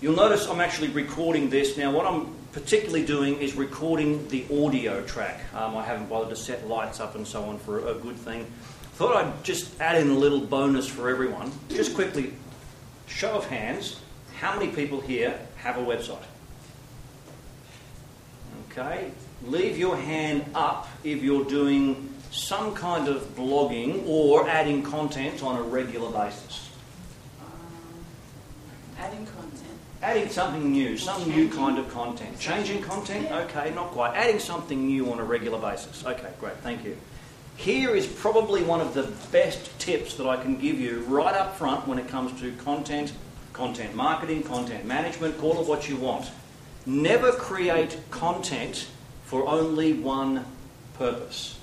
You'll notice I'm actually recording this. Now what I'm particularly doing is recording the audio track. I haven't bothered to set lights up and so on for a good thing. Thought I'd just add in a little bonus for everyone. Just quickly, show of hands, how many people here have a website? Okay, leave your hand up if you're doing some kind of blogging or adding content on a regular basis. Adding content. Adding something new, some new kind of content. Changing content? Okay, not quite. Adding something new on a regular basis. Okay, great, thank you. Here is probably one of the best tips that I can give you right up front when it comes to content, content marketing, content management, call it what you want. Never create content for only one purpose.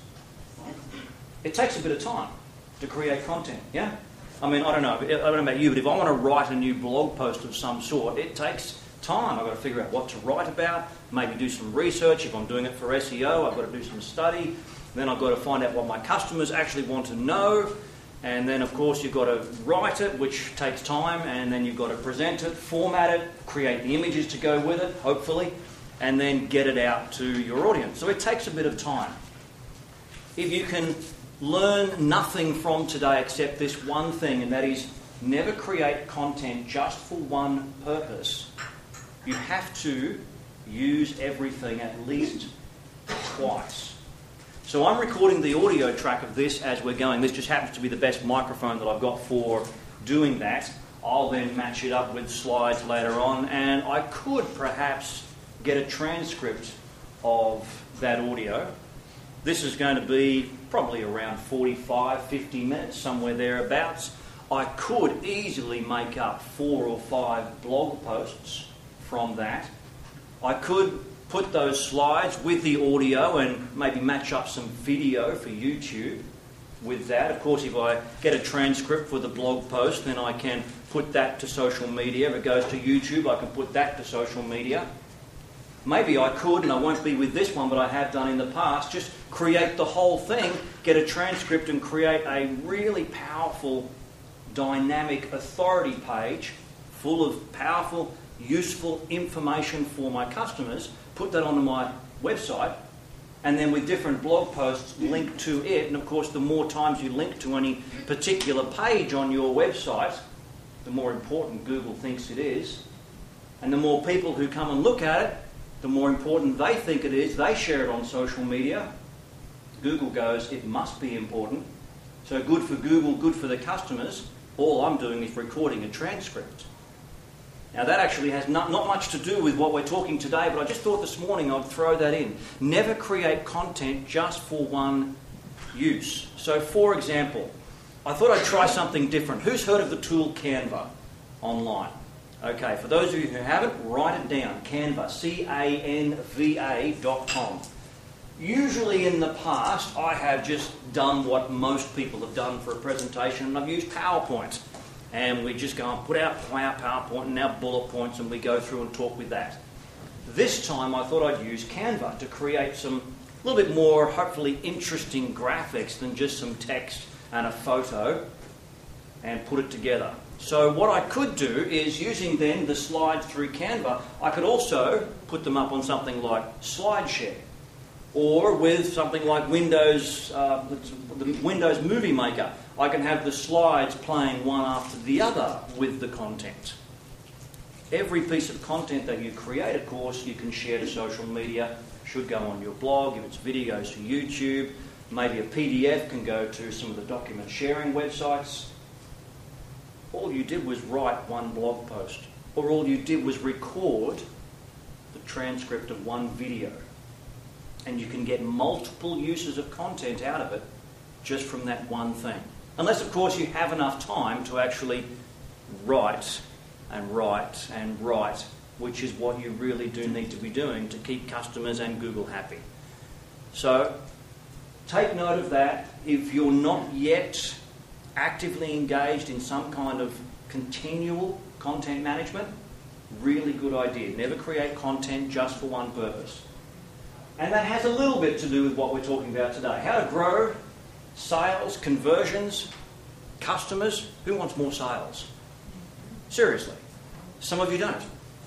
It takes a bit of time to create content, yeah? I mean, I don't know about you, but if I want to write a new blog post of some sort, it takes time. I've got to figure out what to write about, maybe do some research. If I'm doing it for SEO, I've got to do some study. Then I've got to find out what my customers actually want to know. And then, of course, you've got to write it, which takes time. And then you've got to present it, format it, create the images to go with it, hopefully, and then get it out to your audience. So it takes a bit of time. If you can learn nothing from today except this one thing, and that is never create content just for one purpose, you have to use everything at least twice. So I'm recording the audio track of this as we're going. This just happens to be the best microphone that I've got for doing that. I'll then match it up with slides later on, and I could perhaps get a transcript of that audio. This is going to be probably around 45, 50 minutes, somewhere thereabouts. I could easily make up 4 or 5 blog posts from that. I could put those slides with the audio and maybe match up some video for YouTube with that. Of course, if I get a transcript for the blog post, then I can put that to social media. If it goes to YouTube, I can put that to social media. Maybe I could, and I won't be with this one, but I have done in the past, just create the whole thing, get a transcript and create a really powerful, dynamic authority page full of powerful, useful information for my customers, put that onto my website, and then with different blog posts link to it. And of course, the more times you link to any particular page on your website, the more important Google thinks it is. And the more people who come and look at it, the more important they think it is. They share it on social media. Google goes, it must be important. So good for Google, good for the customers. All I'm doing is recording a transcript. Now that actually has not much to do with what we're talking today, but I just thought this morning I'd throw that in. Never create content just for one use. So for example, I thought I'd try something different. Who's heard of the tool Canva online? Okay, for those of you who haven't, write it down. Canva, Canva.com. Usually in the past, I have just done what most people have done for a presentation, and I've used PowerPoint. And we just go and put out PowerPoint and our bullet points, and we go through and talk with that. This time I thought I'd use Canva to create some a little bit more, hopefully, interesting graphics than just some text and a photo, and put it together. So what I could do is, using then the slides through Canva, I could also put them up on something like SlideShare, or with something like Windows, the Windows Movie Maker. I can have the slides playing one after the other with the content. Every piece of content that you create, of course, you can share to social media. Should go on your blog. If it's videos to YouTube, maybe a PDF can go to some of the document sharing websites. All you did was write one blog post, or all you did was record the transcript of one video. And you can get multiple uses of content out of it just from that one thing. Unless, of course, you have enough time to actually write and write and write, which is what you really do need to be doing to keep customers and Google happy. So take note of that. If you're not yet actively engaged in some kind of continual content management, really good idea. Never create content just for one purpose. And that has a little bit to do with what we're talking about today. How to grow sales, conversions, customers. Who wants more sales? Seriously. Some of you don't.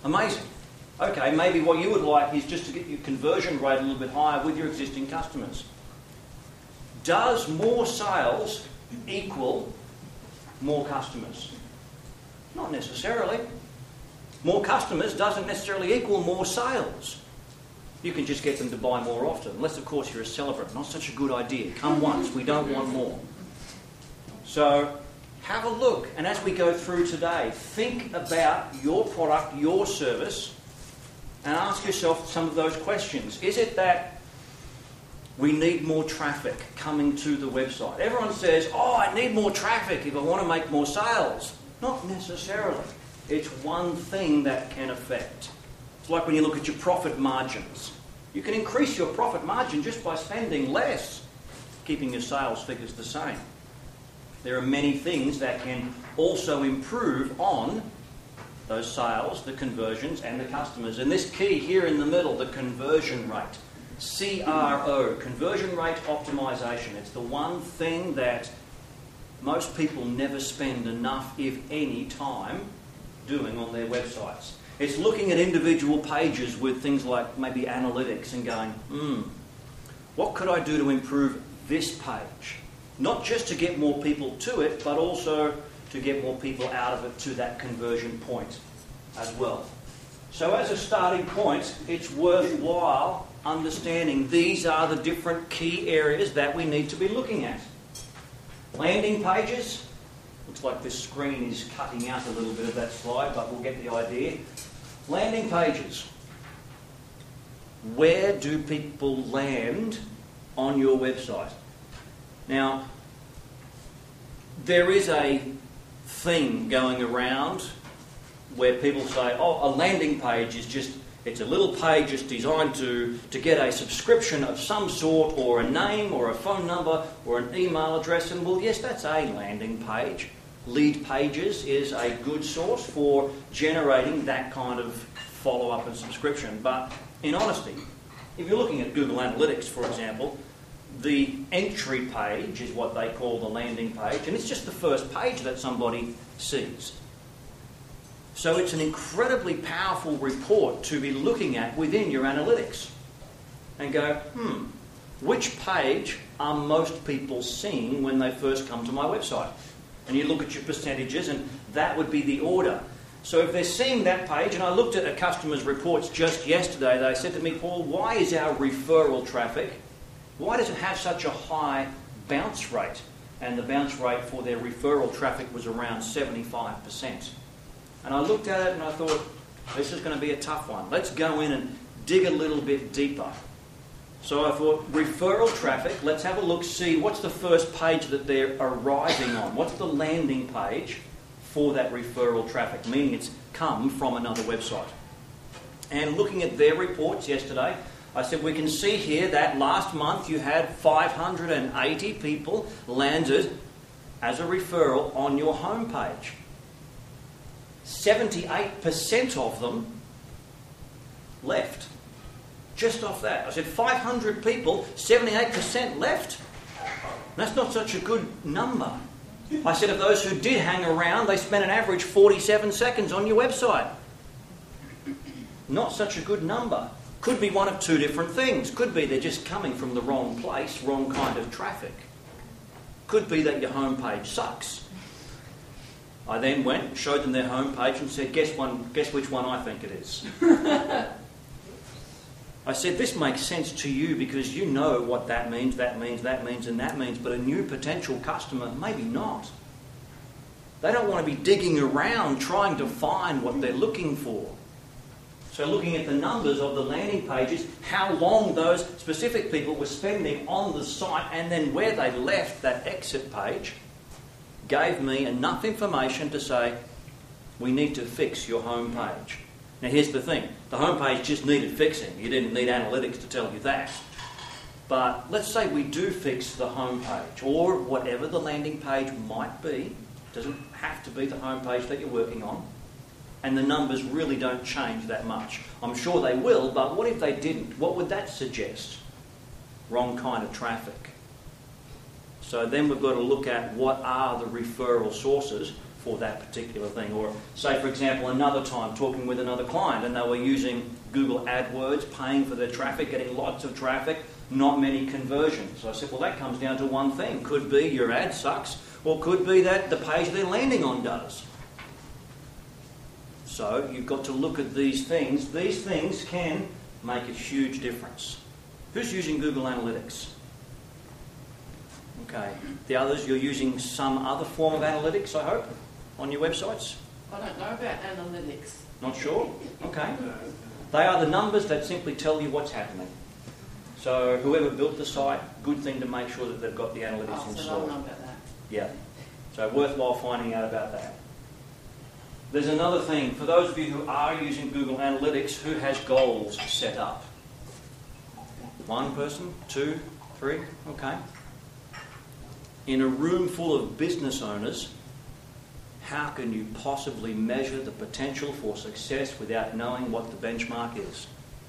Amazing. Okay, maybe what you would like is just to get your conversion rate a little bit higher with your existing customers. Does more sales equal more customers? Not necessarily. More customers doesn't necessarily equal more sales. You can just get them to buy more often, unless of course you're a celebrant. Not such a good idea. Come once, we don't want more. So have a look, and as we go through today, think about your product, your service, and ask yourself some of those questions. Is it that we need more traffic coming to the website? Everyone says, oh, I need more traffic if I want to make more sales. Not necessarily. It's one thing that can affect. It's like when you look at your profit margins. You can increase your profit margin just by spending less, keeping your sales figures the same. There are many things that can also improve on those sales, the conversions, and the customers. And this key here in the middle, the conversion rate. CRO, conversion rate optimization. It's the one thing that most people never spend enough, if any, time doing on their websites. It's looking at individual pages with things like maybe analytics and going, what could I do to improve this page? Not just to get more people to it, but also to get more people out of it to that conversion point as well. So as a starting point, it's worthwhile understanding these are the different key areas that we need to be looking at. Landing pages. Looks like this screen is cutting out a little bit of that slide, but we'll get the idea. Landing pages. Where do people land on your website? Now, there is a thing going around where people say, oh, a landing page is just, it's a little page just designed to get a subscription of some sort, or a name, or a phone number, or an email address. And well, yes, that's a landing page. Lead Pages is a good source for generating that kind of follow-up and subscription. But in honesty, if you're looking at Google Analytics, for example, the entry page is what they call the landing page, and it's just the first page that somebody sees. So it's an incredibly powerful report to be looking at within your analytics and go, which page are most people seeing when they first come to my website? And you look at your percentages, and that would be the order. So if they're seeing that page, and I looked at a customer's reports just yesterday, they said to me, Paul, why is our referral traffic, why does it have such a high bounce rate? And the bounce rate for their referral traffic was around 75%. And I looked at it and I thought, this is going to be a tough one. Let's go in and dig a little bit deeper. So I thought, referral traffic, let's have a look, see what's the first page that they're arriving on. What's the landing page for that referral traffic, meaning it's come from another website. And looking at their reports yesterday, I said, we can see here that last month you had 580 people landed as a referral on your homepage. 78% of them left. Just off that. I said 500 people, 78% left. That's not such a good number. I said of those who did hang around, they spent an average 47 seconds on your website. Not such a good number. Could be one of two different things. Could be they're just coming from the wrong place, wrong kind of traffic. Could be that your homepage sucks. I then went and showed them their homepage and said, guess which one I think it is. I said, this makes sense to you because you know what that means, and that means, but a new potential customer, maybe not. They don't want to be digging around trying to find what they're looking for. So looking at the numbers of the landing pages, how long those specific people were spending on the site, and then where they left that exit page, gave me enough information to say, we need to fix your homepage. Now here's the thing, the homepage just needed fixing. You didn't need analytics to tell you that. But let's say we do fix the homepage, or whatever the landing page might be. It doesn't have to be the homepage that you're working on. And the numbers really don't change that much. I'm sure they will, but what if they didn't? What would that suggest? Wrong kind of traffic. So then we've got to look at what are the referral sources for that particular thing. Or say, for example, another time talking with another client and they were using Google AdWords, paying for their traffic, getting lots of traffic, not many conversions. So I said, well, that comes down to one thing. Could be your ad sucks, or could be that the page they're landing on does. So you've got to look at these things. These things can make a huge difference. Who's using Google Analytics? Okay. The others, you're using some other form of analytics, I hope, on your websites? I don't know about analytics. Not sure? Okay. They are the numbers that simply tell you what's happening. So whoever built the site, good thing to make sure that they've got the analytics installed. So I'll know about that. Yeah. So worthwhile finding out about that. There's another thing. For those of you who are using Google Analytics, who has goals set up? One person? Two? Three? Okay. In a room full of business owners, how can you possibly measure the potential for success without knowing what the benchmark is?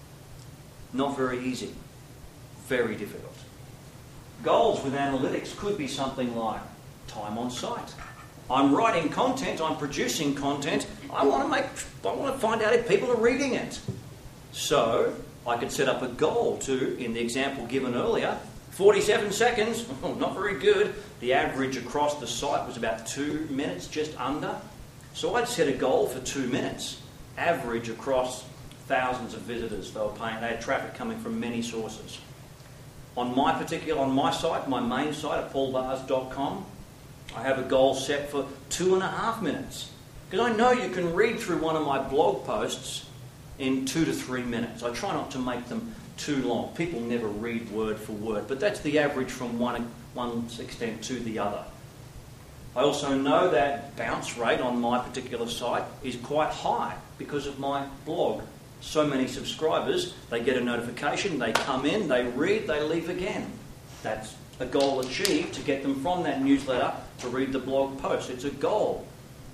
Not very easy. Very difficult. Goals with analytics could be something like time on site. I'm writing content, I'm producing content, I want to find out if people are reading it. So I could set up a goal to, in the example given earlier, 47 seconds, not very good. The average across the site was about 2 minutes, just under. So I'd set a goal for 2 minutes, average across thousands of visitors. They had traffic coming from many sources. On my site, my main site at paulbars.com, I have a goal set for 2.5 minutes. Because I know you can read through one of my blog posts in 2 to 3 minutes. I try not to make them too long. People never read word for word, but that's the average from one extent to the other. I also know that bounce rate on my particular site is quite high because of my blog. So many subscribers, they get a notification, they come in, they read, they leave again. That's a goal achieved to get them from that newsletter to read the blog post. It's a goal.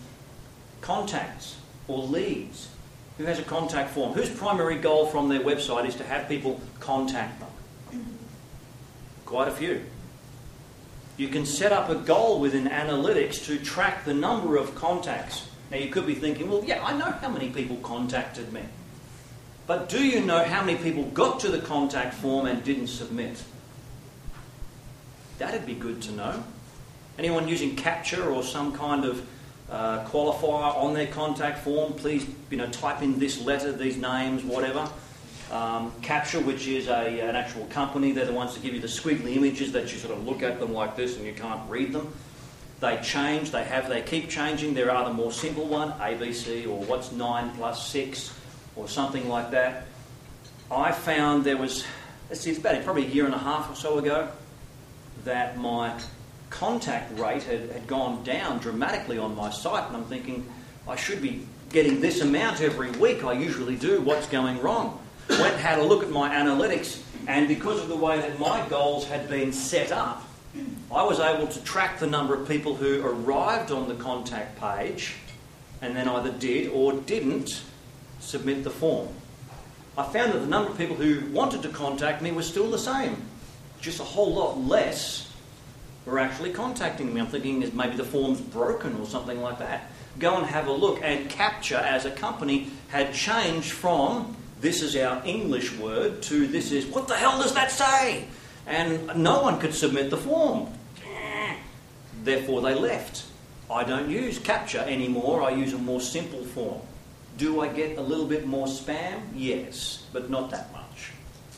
Contacts or leads. Who has a contact form? Whose primary goal from their website is to have people contact them? Quite a few. You can set up a goal within analytics to track the number of contacts. Now you could be thinking, well, yeah, I know how many people contacted me. But do you know how many people got to the contact form and didn't submit? That'd be good to know. Anyone using Capture or some kind of qualifier on their contact form, please type in this letter, these names, whatever. Capture, which is an actual company, they're the ones that give you the squiggly images that you sort of look at them like this and you can't read them. They change, they keep changing. There are the more simple one, ABC, or what's 9 plus 6, or something like that. I found there was, it's about probably a year and a half or so ago, that my contact rate had gone down dramatically on my site, and I'm thinking, I should be getting this amount every week. I usually do. What's going wrong? Went and had a look at my analytics, and because of the way that my goals had been set up, I was able to track the number of people who arrived on the contact page and then either did or didn't submit the form. I found that the number of people who wanted to contact me was still the same. Just a whole lot less were actually contacting me. I'm thinking maybe the form's broken or something like that. Go and have a look. And Capture as a company had changed from this is our English word to this is, what the hell does that say? And no one could submit the form. Therefore they left. I don't use Capture anymore. I use a more simple form. Do I get a little bit more spam? Yes, but not that much.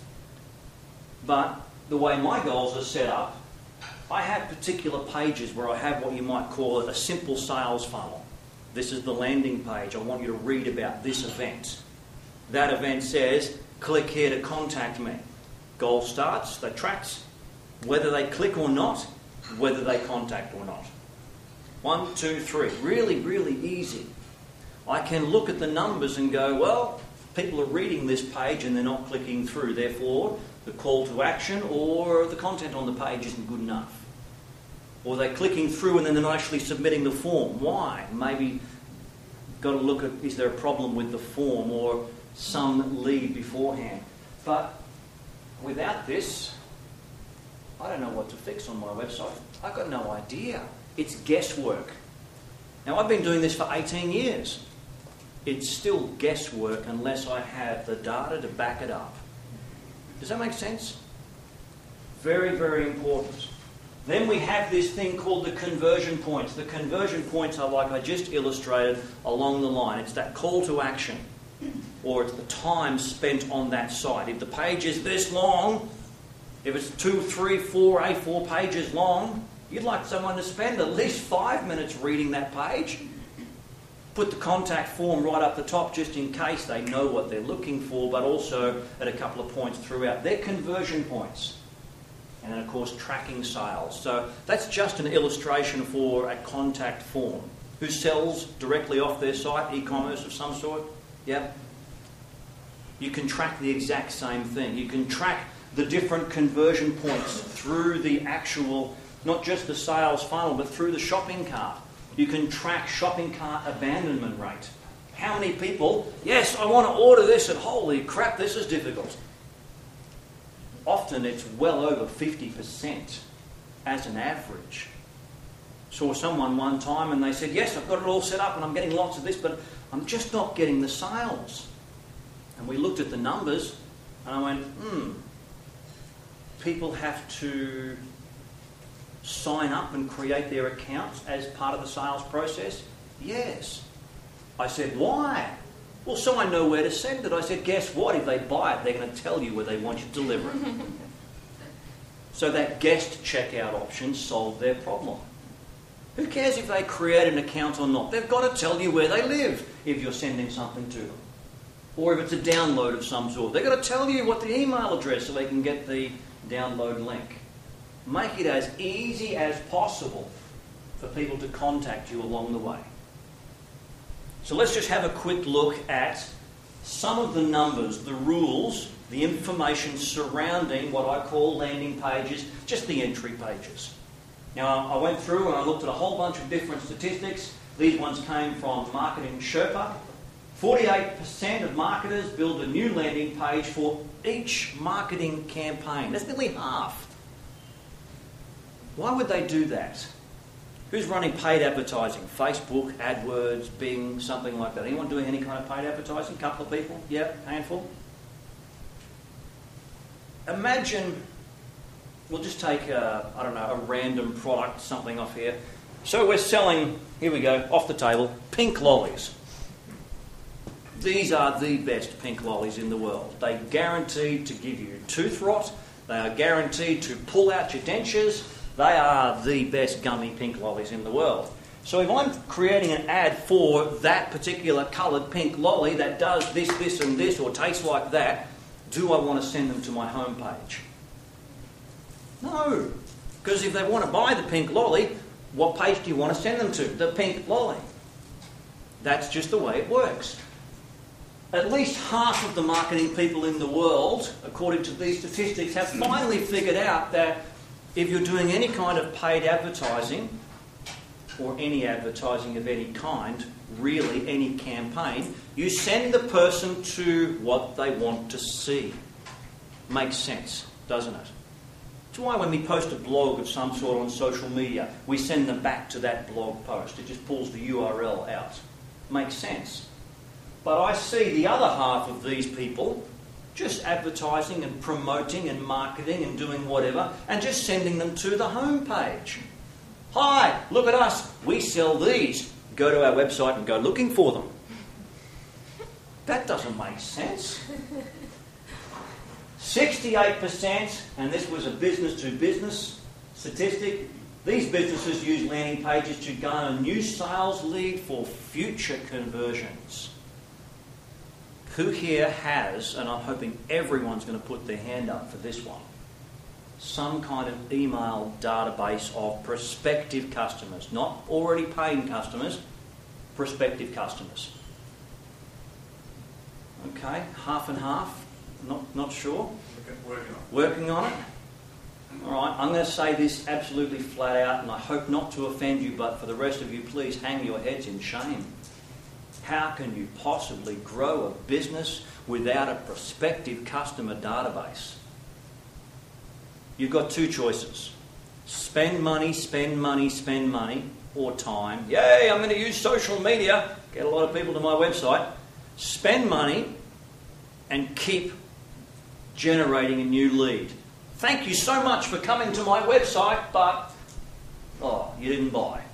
But the way my goals are set up, I have particular pages where I have what you might call a simple sales funnel. This is the landing page. I want you to read about this event. That event says, click here to contact me. Goal starts, that tracks whether they click or not, whether they contact or not. 1, 2, 3. Really, really easy. I can look at the numbers and go, well, people are reading this page and they're not clicking through. Therefore, the call to action or the content on the page isn't good enough. Or they're clicking through and then they're not actually submitting the form. Why? Maybe got to look at, is there a problem with the form or some lead beforehand? But without this, I don't know what to fix on my website. I've got no idea. It's guesswork. Now, I've been doing this for 18 years. It's still guesswork unless I have the data to back it up. Does that make sense? Very, very important. Then we have this thing called the conversion points. The conversion points are like I just illustrated along the line. It's that call to action, or it's the time spent on that site. If the page is this long, if it's 2, 3, 4 A4 pages long, you'd like someone to spend at least 5 minutes reading that page. Put the contact form right up the top just in case they know what they're looking for, but also at a couple of points throughout. They're conversion points. And then, of course, tracking sales. So that's just an illustration for a contact form. Who sells directly off their site, e-commerce of some sort? Yeah. You can track the exact same thing. You can track the different conversion points through the actual, not just the sales funnel, but through the shopping cart. You can track shopping cart abandonment rate. How many people, yes, I want to order this, and holy crap, this is difficult. Often it's well over 50% as an average. Saw someone one time and they said, yes, I've got it all set up and I'm getting lots of this, but I'm just not getting the sales. And we looked at the numbers and I went, people have to sign up and create their accounts as part of the sales process? Yes. I said, why? Well, so I know where to send it. I said, guess what? If they buy it, they're going to tell you where they want you to deliver it. So that guest checkout option solved their problem. Who cares if they create an account or not? They've got to tell you where they live if you're sending something to them. Or if it's a download of some sort. They've got to tell you what the email address so they can get the download link. Make it as easy as possible for people to contact you along the way. So let's just have a quick look at some of the numbers, the rules, the information surrounding what I call landing pages, just the entry pages. Now, I went through and I looked at a whole bunch of different statistics. These ones came from Marketing Sherpa. 48% of marketers build a new landing page for each marketing campaign. That's nearly half. Why would they do that? Who's running paid advertising? Facebook, AdWords, Bing, something like that. Anyone doing any kind of paid advertising? A couple of people? Yeah, handful. Imagine, we'll just take a random product, something off here. So we're selling, here we go, off the table, pink lollies. These are the best pink lollies in the world. They're guaranteed to give you tooth rot. They are guaranteed to pull out your dentures. They are the best gummy pink lollies in the world. So if I'm creating an ad for that particular coloured pink lolly that does this, this and this, or tastes like that, do I want to send them to my homepage? No. Because if they want to buy the pink lolly, what page do you want to send them to? The pink lolly. That's just the way it works. At least half of the marketing people in the world, according to these statistics, have finally figured out that if you're doing any kind of paid advertising, or any advertising of any kind, really any campaign, you send the person to what they want to see. Makes sense, doesn't it? That's why when we post a blog of some sort on social media, we send them back to that blog post. It just pulls the URL out. Makes sense. But I see the other half of these people just advertising and promoting and marketing and doing whatever, and just sending them to the home page. Hi, look at us. We sell these. Go to our website and go looking for them. That doesn't make sense. 68%, and this was a business-to-business statistic, these businesses use landing pages to garner new sales lead for future conversions. Who here has, and I'm hoping everyone's going to put their hand up for this one, some kind of email database of prospective customers, not already paying customers, prospective customers? Okay, half and half, not sure. Working on it. All right, I'm going to say this absolutely flat out, and I hope not to offend you, but for the rest of you, please hang your heads in shame. How can you possibly grow a business without a prospective customer database? You've got two choices. Spend money, spend money, spend money, or time. Yay, I'm going to use social media, get a lot of people to my website, spend money and keep generating a new lead. Thank you so much for coming to my website, but, you didn't buy.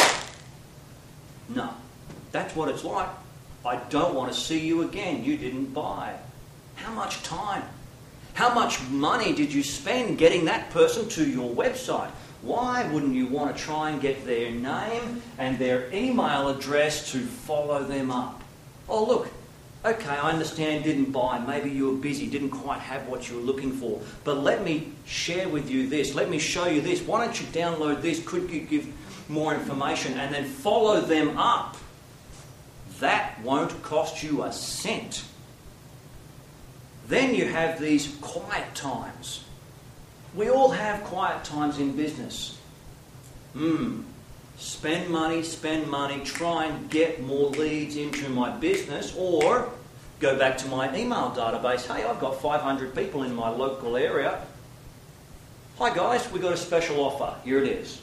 No, that's what it's like. I don't want to see you again. You didn't buy. How much time? How much money did you spend getting that person to your website? Why wouldn't you want to try and get their name and their email address to follow them up? Oh, look, okay, I understand didn't buy. Maybe you were busy, didn't quite have what you were looking for. But let me share with you this. Let me show you this. Why don't you download this? Could you give more information? And then follow them up. That won't cost you a cent. Then you have these quiet times. We all have quiet times in business. Spend money, try and get more leads into my business, or go back to my email database. Hey, I've got 500 people in my local area. Hi guys, we've got a special offer. Here it is.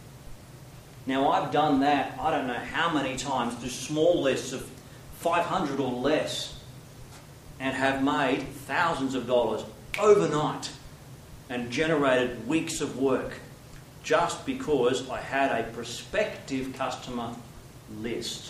Now I've done that, I don't know how many times, to small lists of 500 or less, and have made thousands of dollars overnight and generated weeks of work just because I had a prospective customer list.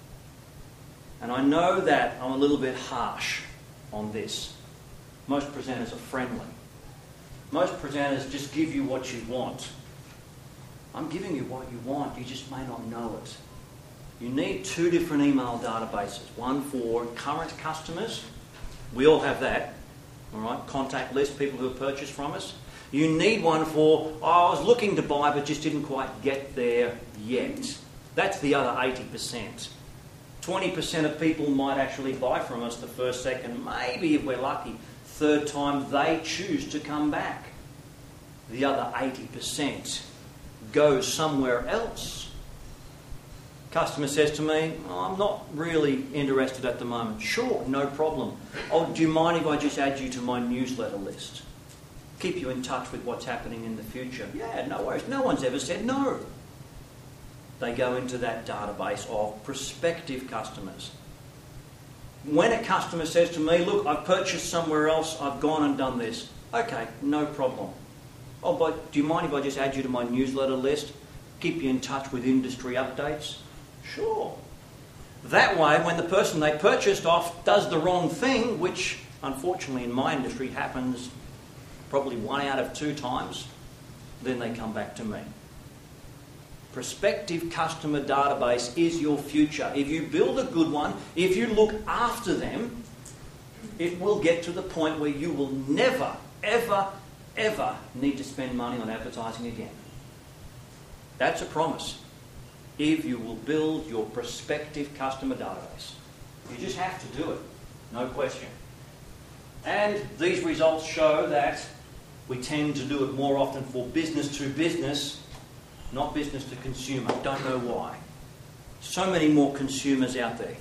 And I know that I'm a little bit harsh on this. Most presenters are friendly. Most presenters just give you what you want. I'm giving you what you want, you just may not know it. You need two different email databases. One for current customers. We all have that. All right, contact list, people who have purchased from us. You need one for, I was looking to buy but just didn't quite get there yet. That's the other 80%. 20% of people might actually buy from us the first, second, maybe if we're lucky, third time they choose to come back. The other 80% goes somewhere else. Customer says to me, I'm not really interested at the moment. Sure, no problem. Oh, do you mind if I just add you to my newsletter list? Keep you in touch with what's happening in the future. Yeah, no worries. No one's ever said no. They go into that database of prospective customers. When a customer says to me, look, I've purchased somewhere else, I've gone and done this. Okay, no problem. Oh, but do you mind if I just add you to my newsletter list? Keep you in touch with industry updates? Sure. That way, when the person they purchased off does the wrong thing, which unfortunately in my industry happens probably 1 out of 2 times, then they come back to me. Prospective customer database is your future. If you build a good one, if you look after them, it will get to the point where you will never, ever, ever need to spend money on advertising again. That's a promise. If you will build your prospective customer database. You just have to do it. No question. And these results show that we tend to do it more often for business to business, not business to consumer. Don't know why. So many more consumers out there.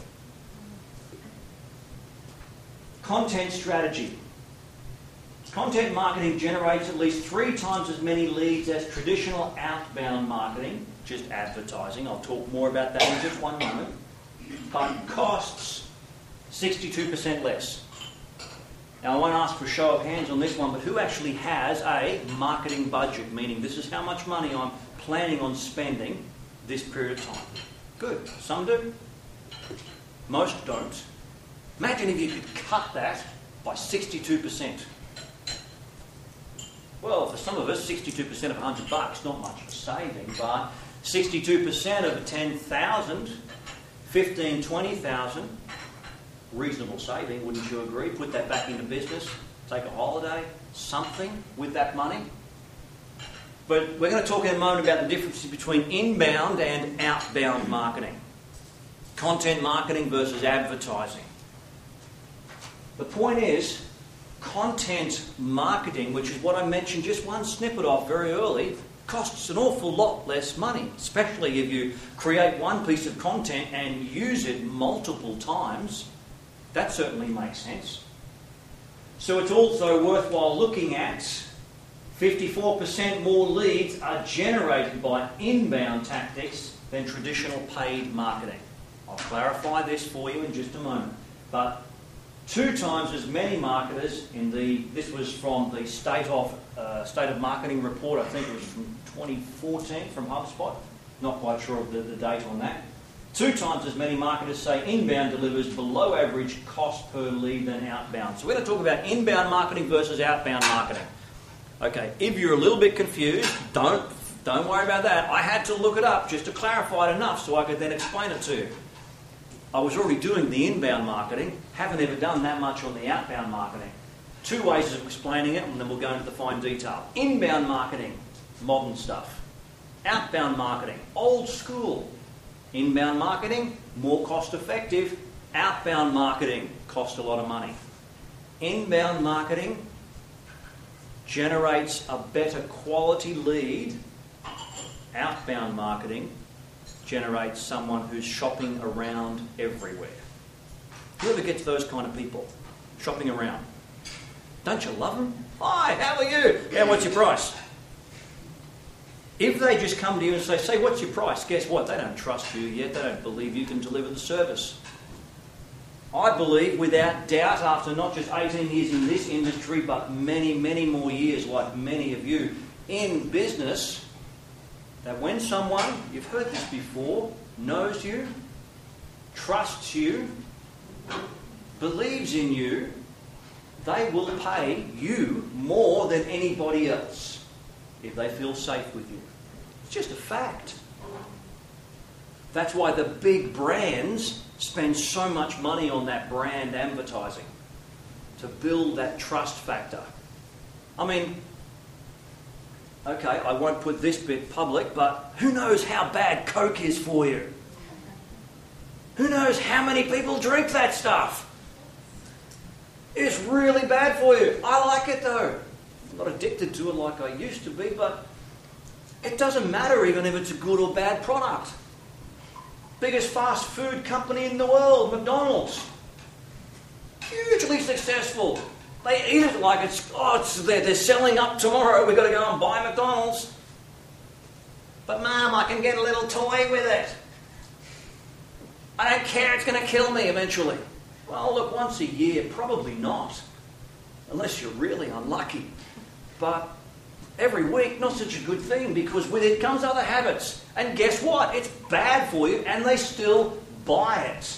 Content strategy. Content marketing generates at least 3 times as many leads as traditional outbound marketing, just advertising. I'll talk more about that in just one moment. But costs 62% less. Now I won't ask for a show of hands on this one, but who actually has a marketing budget, meaning this is how much money I'm planning on spending this period of time? Good. Some do. Most don't. Imagine if you could cut that by 62%. Well, for some of us, 62% of $100, not much of a saving, but 62% of 10,000, 15, 20,000, reasonable saving, wouldn't you agree? Put that back into business, take a holiday, something with that money. But we're going to talk in a moment about the differences between inbound and outbound marketing. Content marketing versus advertising. The point is, content marketing, which is what I mentioned just one snippet of very early, costs an awful lot less money, especially if you create one piece of content and use it multiple times. That certainly makes sense. So it's also worthwhile looking at 54% more leads are generated by inbound tactics than traditional paid marketing. I'll clarify this for you in just a moment. But 2 times as many marketers this was from the State of Marketing report, I think it was from 2014 from HubSpot. Not quite sure of the date on that. 2 times as many marketers say inbound delivers below average cost per lead than outbound. So we're going to talk about inbound marketing versus outbound marketing. Okay, if you're a little bit confused, don't worry about that. I had to look it up just to clarify it enough so I could then explain it to you. I was already doing the inbound marketing, haven't ever done that much on the outbound marketing. 2 ways of explaining it, and then we'll go into the fine detail. Inbound marketing, modern stuff. Outbound marketing, old school. Inbound marketing, more cost effective. Outbound marketing, costs a lot of money. Inbound marketing generates a better quality lead. Outbound marketing generates someone who's shopping around everywhere. Whoever gets those kind of people shopping around, don't you love them? Hi, how are you? Yeah, what's your price? If they just come to you and say, what's your price? Guess what? They don't trust you yet. They don't believe you can deliver the service. I believe without doubt, after not just 18 years in this industry, but many, many more years, like many of you, in business, that when someone, you've heard this before, knows you, trusts you, believes in you, they will pay you more than anybody else if they feel safe with you. It's just a fact. That's why the big brands spend so much money on that brand advertising, to build that trust factor. I mean, okay, I won't put this bit public, but who knows how bad Coke is for you? Who knows how many people drink that stuff? It's really bad for you. I like it though. I'm not addicted to it like I used to be, but it doesn't matter even if it's a good or bad product. Biggest fast food company in the world, McDonald's. Hugely successful. They eat it like they're selling up tomorrow. We've got to go and buy McDonald's. But Mum, I can get a little toy with it. I don't care, it's going to kill me eventually. Well, look, once a year, probably not. Unless you're really unlucky. But every week, not such a good thing, because with it comes other habits. And guess what? It's bad for you, and they still buy it.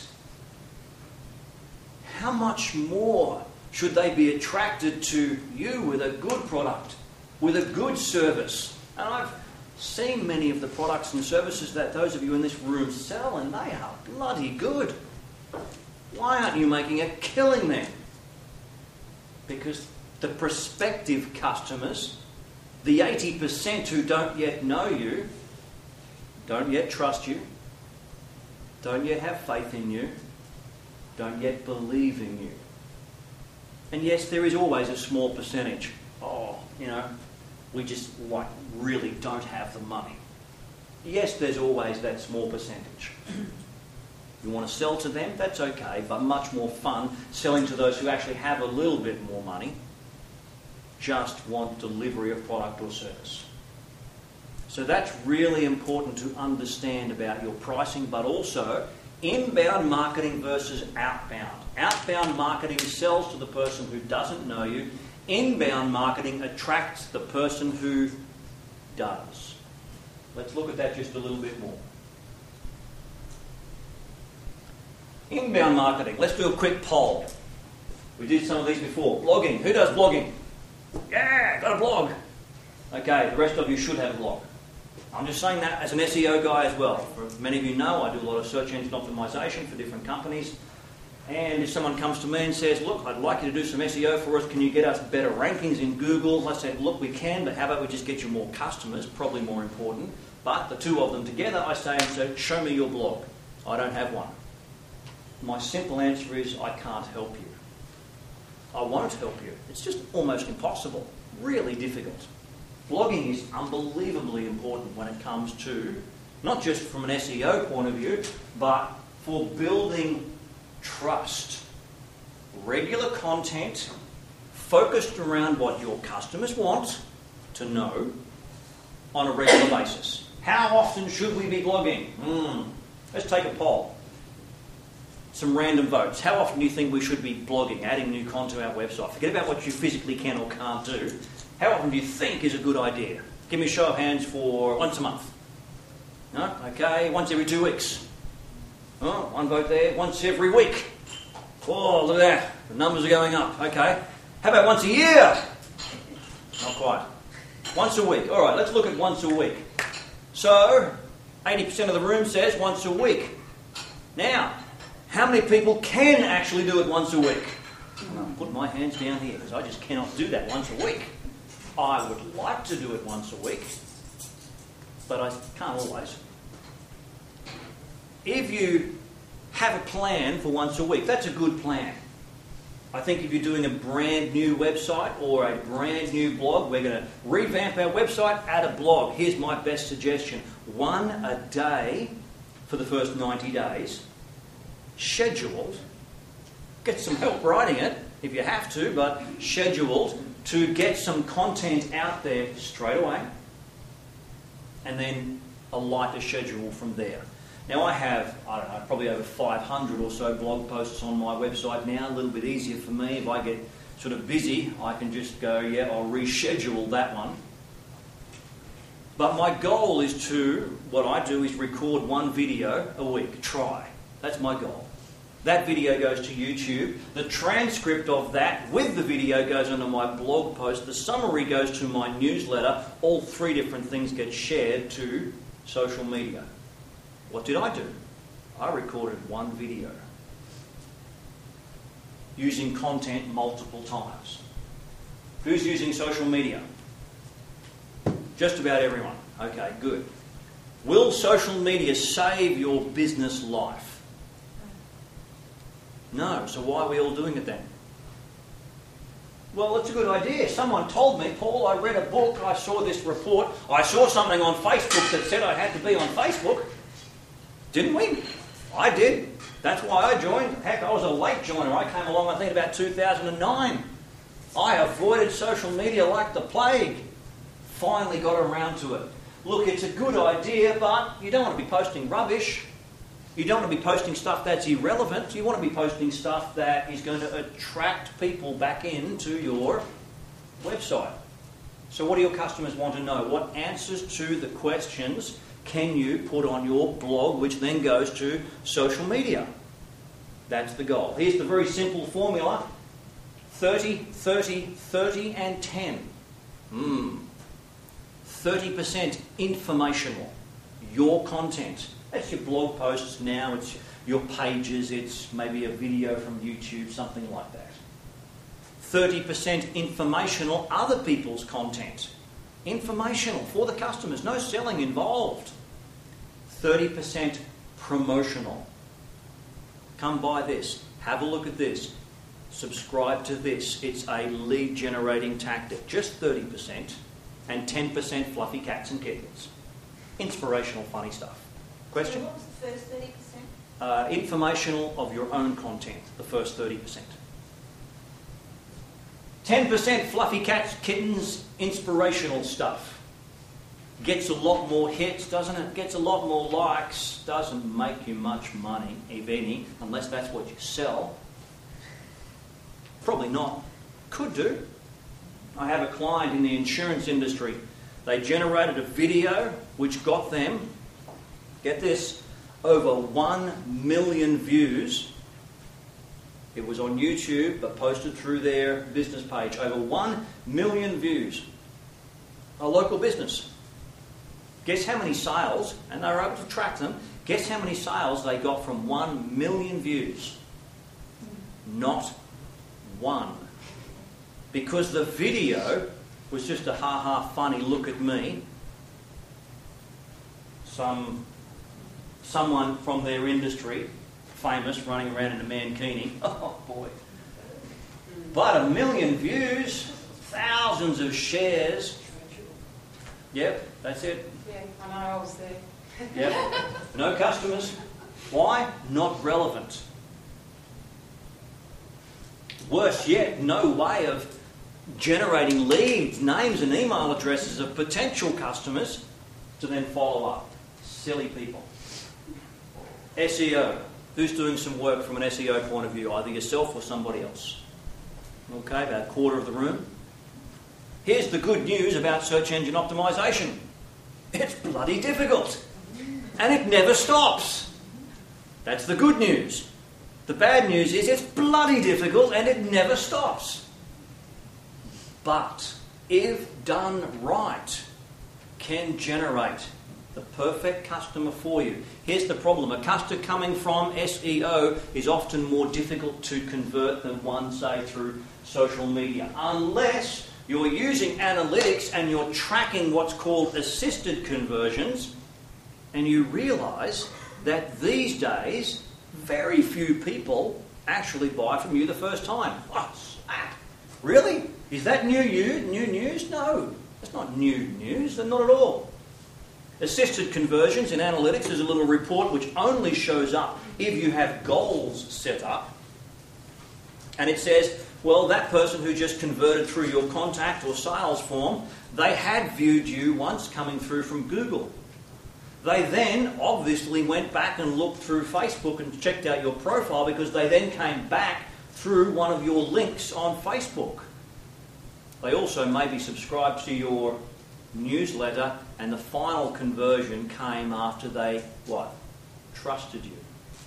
How much more should they be attracted to you with a good product, with a good service? And I've seen many of the products and services that those of you in this room sell, and they are bloody good. Why aren't you making a killing then? Because the prospective customers, the 80% who don't yet know you, don't yet trust you, don't yet have faith in you, don't yet believe in you. And yes, there is always a small percentage. We just really don't have the money. Yes, there's always that small percentage. You want to sell to them, that's okay, but much more fun selling to those who actually have a little bit more money, just want delivery of product or service. So that's really important to understand about your pricing, but also inbound marketing versus outbound. Outbound marketing sells to the person who doesn't know you. Inbound marketing attracts the person who does. Let's look at that just a little bit more. Inbound marketing. Let's do a quick poll. We did some of these before. Blogging. Who does blogging? Yeah, got a blog. Okay, the rest of you should have a blog. I'm just saying that as an SEO guy as well. For many of you know, I do a lot of search engine optimization for different companies. And if someone comes to me and says, look, I'd like you to do some SEO for us, can you get us better rankings in Google? I said, look, we can, but how about we just get you more customers? Probably more important. But the two of them together, I say, show me your blog. I don't have one. My simple answer is, I can't help you. I won't help you. It's just almost impossible. Really difficult. Blogging is unbelievably important when it comes to, not just from an SEO point of view, but for building trust. Regular content focused around what your customers want to know on a regular basis. How often should we be blogging? Let's take a poll. Some random votes. How often do you think we should be blogging, adding new content to our website? Forget about what you physically can or can't do. How often do you think is a good idea? Give me a show of hands for once a month. No? Okay, once every 2 weeks. Oh, one vote there. Once every week. Oh, look at that. The numbers are going up. Okay. How about once a year? Not quite. Once a week. All right, let's look at once a week. So, 80% of the room says once a week. Now, how many people can actually do it once a week? I'll put my hands down here because I just cannot do that once a week. I would like to do it once a week, but I can't always. If you have a plan for once a week, that's a good plan. I think if you're doing a brand new website or a brand new blog, we're going to revamp our website, add a blog. Here's my best suggestion. 1 a day for the first 90 days, scheduled. Get some help writing it if you have to, but scheduled to get some content out there straight away, and then a lighter schedule from there. Now I have, probably over 500 or so blog posts on my website now, a little bit easier for me. If I get sort of busy, I can just go, I'll reschedule that one. But my goal is what I do is record 1 video a week, try. That's my goal. That video goes to YouTube. The transcript of that with the video goes onto my blog post. The summary goes to my newsletter. All 3 different things get shared to social media. What did I do? I recorded 1 video using content multiple times. Who's using social media? Just about everyone. Okay, good. Will social media save your business life? No. So why are we all doing it then? Well, it's a good idea. Someone told me, Paul, I read a book, I saw this report, I saw something on Facebook that said I had to be on Facebook. Didn't we? I did. That's why I joined. Heck, I was a late joiner. I came along, I think, about 2009. I avoided social media like the plague. Finally got around to it. Look, it's a good idea, but you don't want to be posting rubbish. You don't want to be posting stuff that's irrelevant. You want to be posting stuff that is going to attract people back into your website. So what do your customers want to know? What answers to the questions can you put on your blog, which then goes to social media? That's the goal. Here's the very simple formula. 30, 30, 30 and 10. 30% informational. Your content. That's your blog posts now, it's your pages, it's maybe a video from YouTube, something like that. 30% informational, other people's content. Informational for the customers, no selling involved. 30% promotional. Come buy this, have a look at this, subscribe to this. It's a lead generating tactic, just 30%, and 10% fluffy cats and kittens. Inspirational, funny stuff. Question? So what was the first 30%? Informational of your own content, the first 30%. 10% fluffy cats, kittens, inspirational stuff. Gets a lot more hits, doesn't it? Gets a lot more likes. Doesn't make you much money, if any, unless that's what you sell. Probably not. Could do. I have a client in the insurance industry. They generated a video which got them, get this, over 1 million views. It was on YouTube but posted through their business page. Over 1 million views. A local business. Guess how many sales, and they were able to track them, guess how many sales they got from 1 million views? Not one. Because the video was just a ha-ha funny look at me. Someone from their industry, famous, running around in a mankini. Oh boy. But 1 million views, thousands of shares. Yep, that's it. Yeah, I know, I was there. Yep. No customers. Why? Not relevant. Worse yet, no way of generating leads, names and email addresses of potential customers. to then follow up. Silly people. SEO. Who's doing some work from an SEO point of view? Either yourself or somebody else. Okay, about a quarter of the room. Here's the good news about search engine optimization. It's bloody difficult. And it never stops. That's the good news. The bad news is it's bloody difficult and it never stops. But if done right, can generate the perfect customer for you. Here's the problem. A customer coming from SEO is often more difficult to convert than one, say, through social media. Unless you're using analytics and you're tracking what's called assisted conversions, and you realise that these days, very few people actually buy from you the first time. What's that? Really? Is that new news? No, that's not new news, not at all. Assisted conversions in analytics is a little report which only shows up if you have goals set up. And it says, well, that person who just converted through your contact or sales form, they had viewed you once coming through from Google. They then obviously went back and looked through Facebook and checked out your profile because they then came back through one of your links on Facebook. They also maybe subscribed to your newsletter, and the final conversion came after they, what? Trusted you.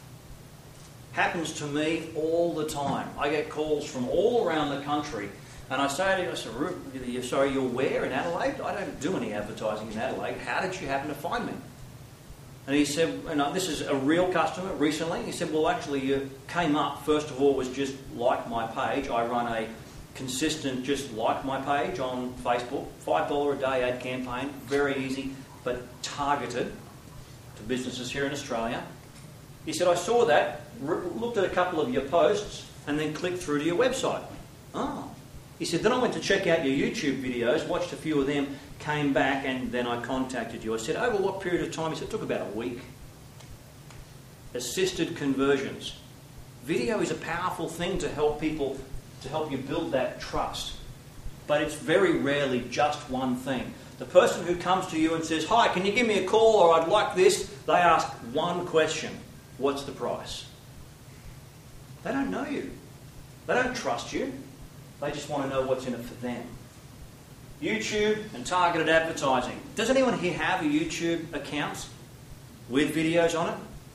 Happens to me all the time. I get calls from all around the country, and I say to you, sorry, you're where in Adelaide? I don't do any advertising in Adelaide. How did you happen to find me? And he said, this is a real customer recently. He said, well, actually, you came up. First of all, was just like my page. I run a consistent just like my page on Facebook. $5 a day ad campaign. Very easy, but targeted to businesses here in Australia. He said, I saw that, looked at a couple of your posts, and then clicked through to your website. Oh. He said, then I went to check out your YouTube videos, watched a few of them, came back, and then I contacted you. I said, over what period of time? He said, it took about a week. Assisted conversions. Video is a powerful thing to help people, to help you build that trust. But it's very rarely just one thing. The person who comes to you and says, hi, can you give me a call, or I'd like this, they ask one question. What's the price? They don't know you. They don't trust you. They just want to know what's in it for them. YouTube and targeted advertising. Does anyone here have a YouTube account with videos on it?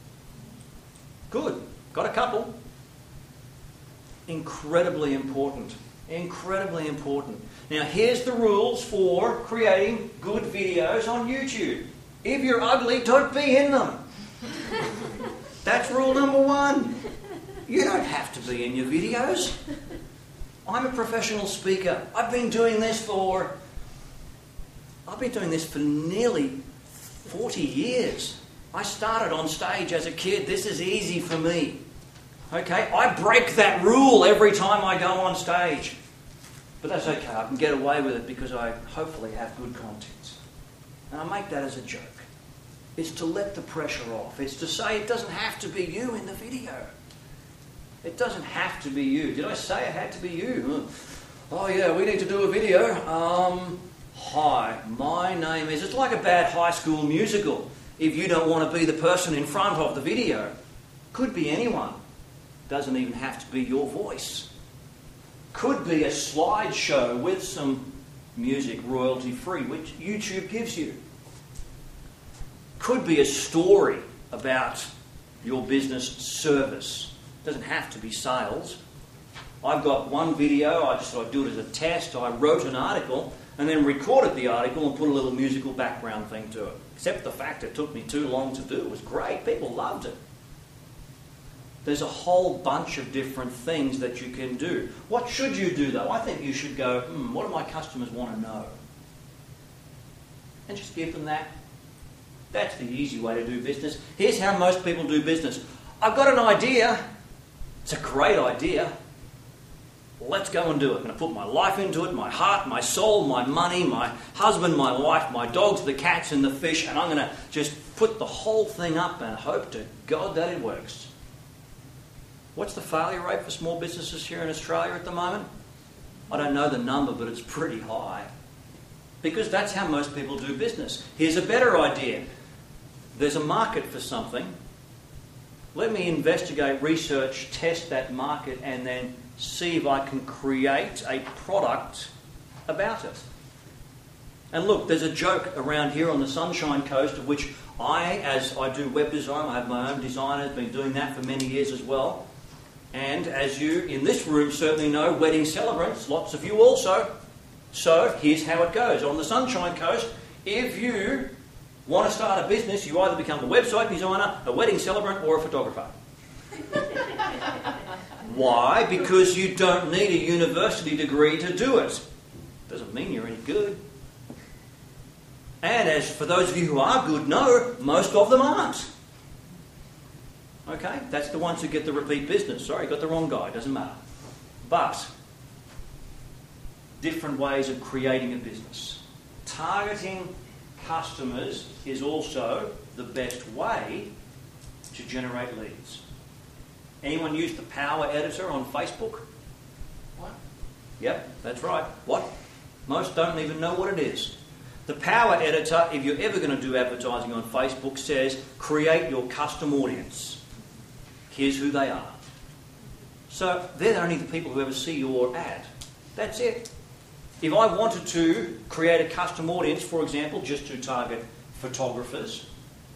Good. Got a couple. Incredibly important. Incredibly important. Now, here's the rules for creating good videos on YouTube. If you're ugly, don't be in them. That's rule number one. You don't have to be in your videos. I'm a professional speaker. I've been doing this for nearly 40 years. I started on stage as a kid. This is easy for me. Okay, I break that rule every time I go on stage. But that's okay. I can get away with it because I hopefully have good content. And I make that as a joke. It's to let the pressure off. It's to say it doesn't have to be you in the video. It doesn't have to be you. Did I say it had to be you? Oh yeah, we need to do a video. Hi, my name is... It's like a bad high school musical. If you don't want to be the person in front of the video. Could be anyone. Doesn't even have to be your voice. Could be a slideshow with some music royalty free, which YouTube gives you. Could be a story about your business service. Doesn't have to be sales. I've got one video, I just thought I'd do it as a test. I wrote an article and then recorded the article and put a little musical background thing to it. Except the fact it took me too long to do. It was great. People loved it. There's a whole bunch of different things that you can do. What should you do though? I think you should go, what do my customers want to know? And just give them that. That's the easy way to do business. Here's how most people do business. I've got an idea. It's a great idea. Let's go and do it. I'm going to put my life into it, my heart, my soul, my money, my husband, my wife, my dogs, the cats and the fish, and I'm going to just put the whole thing up and hope to God that it works. What's the failure rate for small businesses here in Australia at the moment? I don't know the number, but it's pretty high. because that's how most people do business. Here's a better idea. There's a market for something. Let me investigate, research, test that market, and then see if I can create a product about it. And look, there's a joke around here on the Sunshine Coast, of which as I do web design, I have my own designer, been doing that for many years as well. And as you in this room certainly know, wedding celebrants, lots of you also. So here's how it goes. On the Sunshine Coast, if you want to start a business, you either become a website designer, a wedding celebrant, or a photographer. Why? Because you don't need a university degree to do it. Doesn't mean you're any good. And as for those of you who are good, no, most of them aren't. Okay? That's the ones who get the repeat business. Sorry, got the wrong guy. Doesn't matter. But different ways of creating a business. Targeting customers is also the best way to generate leads. Anyone use the Power Editor on Facebook? What? Yep, that's right. What? Most don't even know what it is. The Power Editor, if you're ever going to do advertising on Facebook, says create your custom audience. Here's who they are. So they're only the people who ever see your ad. That's it. If I wanted to create a custom audience, for example, just to target photographers,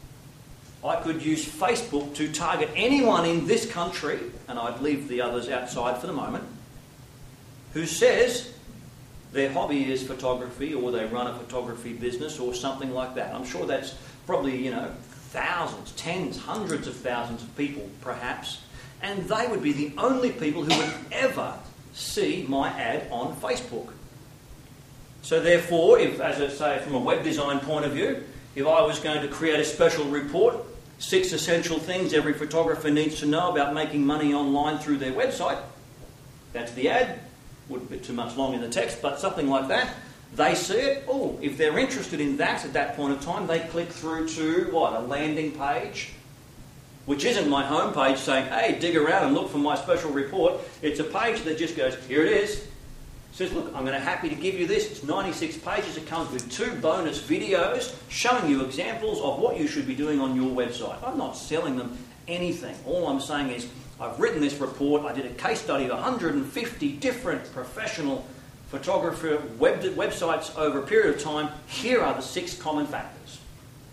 I could use Facebook to target anyone in this country, and I'd leave the others outside for the moment, who says their hobby is photography, or they run a photography business or something like that. I'm sure that's probably, thousands, tens, hundreds of thousands of people perhaps, and they would be the only people who would ever see my ad on Facebook. So therefore, if, as I say, from a web design point of view, if I was going to create a special report, 6 essential things every photographer needs to know about making money online through their website, that's the ad. Wouldn't be too much long in the text, but something like that. They see it. Oh, if they're interested in that at that point of time, they click through to, a landing page, which isn't my home page saying, hey, dig around and look for my special report. It's a page that just goes, here it is. It says, look, I'm happy to give you this. It's 96 pages. It comes with 2 bonus videos showing you examples of what you should be doing on your website. I'm not selling them anything. All I'm saying is, I've written this report. I did a case study of 150 different professional photographer websites over a period of time. Here are the 6 common factors.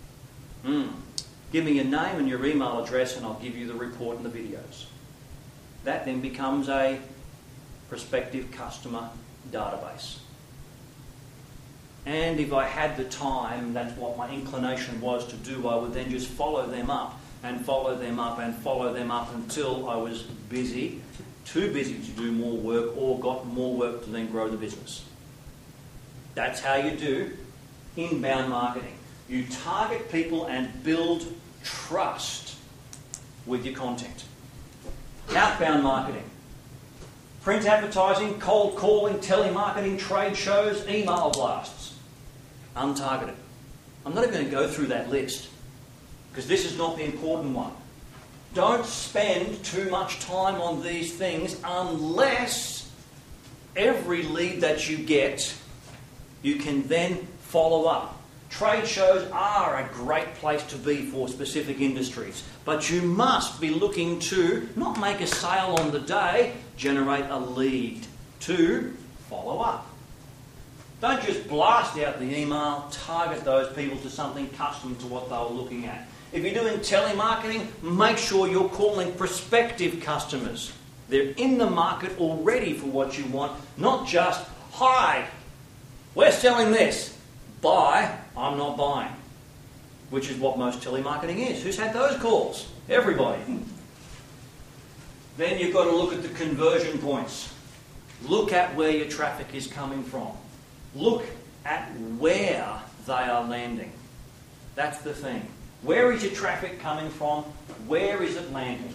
Give me your name and your email address and I'll give you the report and the videos. That then becomes a prospective customer database. And if I had the time, that's what my inclination was to do, I would then just follow them up and follow them up and follow them up until I was busy, too busy to do more work or got more work to then grow the business. That's how you do inbound marketing. You target people and build trust with your content. Outbound marketing. Print advertising, cold calling, telemarketing, trade shows, email blasts. Untargeted. I'm not even going to go through that list, because this is not the important one. Don't spend too much time on these things unless every lead that you get, you can then follow up. Trade shows are a great place to be for specific industries, but you must be looking to not make a sale on the day, generate a lead to follow up. Don't just blast out the email, target those people to something custom to what they were looking at. If you're doing telemarketing, make sure you're calling prospective customers. They're in the market already for what you want, not just, hi, we're selling this. Buy, I'm not buying. Which is what most telemarketing is. Who's had those calls? Everybody. Then you've got to look at the conversion points. Look at where your traffic is coming from. Look at where they are landing. That's the thing. Where is your traffic coming from? Where is it landing?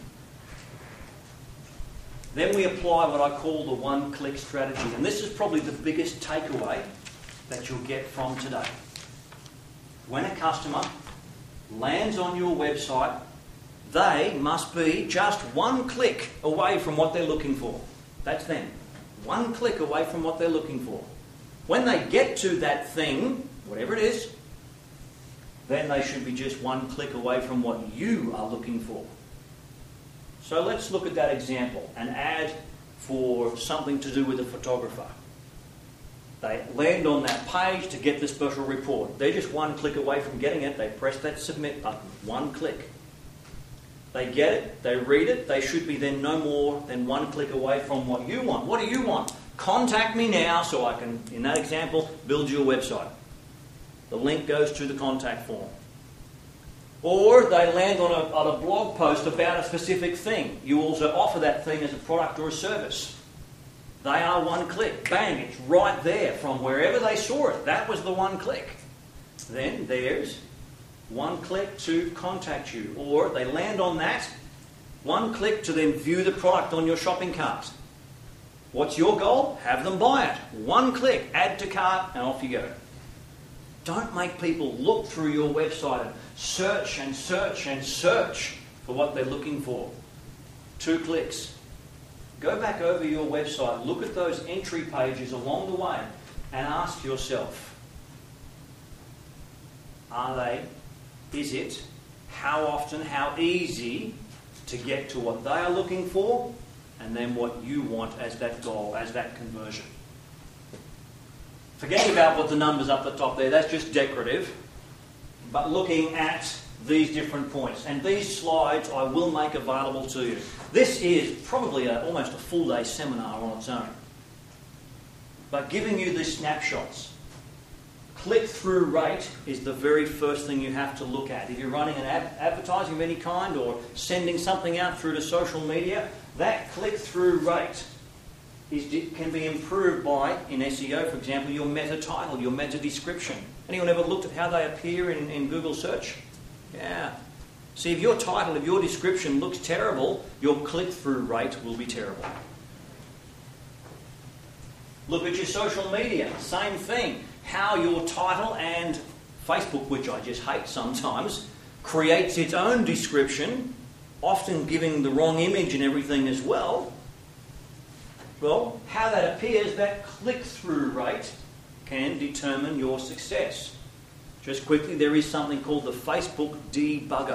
Then we apply what I call the one-click strategy. And this is probably the biggest takeaway that you'll get from today. When a customer lands on your website, they must be just one click away from what they're looking for. That's them. One click away from what they're looking for. When they get to that thing, whatever it is, then they should be just one click away from what you are looking for. So let's look at that example. An ad for something to do with a photographer. They land on that page to get the special report. They're just one click away from getting it. They press that submit button. One click. They get it. They read it. They should be then no more than one click away from what you want. What do you want? Contact me now so I can, in that example, build you a website. The link goes to the contact form. Or they land on a blog post about a specific thing. You also offer that thing as a product or a service. They are one click. Bang, it's right there from wherever they saw it. That was the one click. Then there's one click to contact you. Or they land on that, one click to then view the product on your shopping cart. What's your goal? Have them buy it. One click, add to cart, and off you go. Don't make people look through your website and search and search and search for what they're looking for. 2 clicks. Go back over your website, look at those entry pages along the way and ask yourself, is it, how often, how easy to get to what they are looking for and then what you want as that goal, as that conversion. Forget about what the numbers up the top there, that's just decorative. But looking at these different points. And these slides I will make available to you. This is probably almost a full day seminar on its own. But giving you these snapshots. Click-through rate is the very first thing you have to look at. If you're running an advertising of any kind or sending something out through to social media, that click-through rate can be improved by, in SEO for example, your meta title, your meta description. Anyone ever looked at how they appear in Google search? Yeah. See, if your title, if your description looks terrible, your click-through rate will be terrible. Look at your social media, same thing. How your title and Facebook, which I just hate sometimes, creates its own description, often giving the wrong image and everything as well. Well, how that appears, that click-through rate can determine your success. Just quickly, there is something called the Facebook debugger.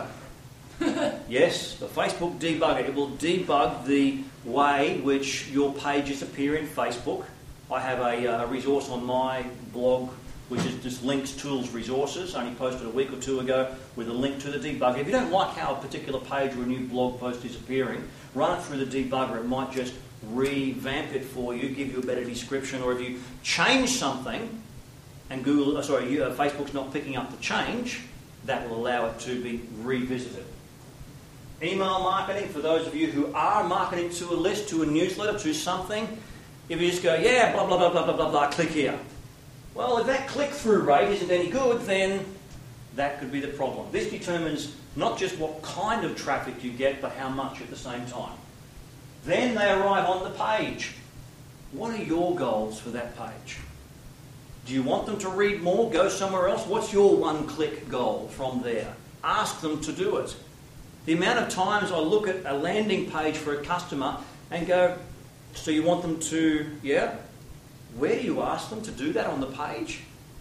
Yes, the Facebook debugger. It will debug the way which your pages appear in Facebook. I have a resource on my blog which is just Links, Tools, Resources, only posted a week or 2 ago with a link to the debugger. If you don't like how a particular page or a new blog post is appearing, run it through the debugger. It might just revamp it for you, give you a better description, or if you change something and Facebook's not picking up the change, that will allow it to be revisited. Email marketing, for those of you who are marketing to a list, to a newsletter, to something, if you just go, yeah, blah, blah, blah, blah, blah, blah, blah, click here. Well, if that click-through rate isn't any good, then that could be the problem. This determines not just what kind of traffic you get, but how much at the same time. Then they arrive on the page. What are your goals for that page? Do you want them to read more? Go somewhere else? What's your one-click goal from there? Ask them to do it. The amount of times I look at a landing page for a customer and go, so you want them to, yeah? Where do you ask them to do that on the page?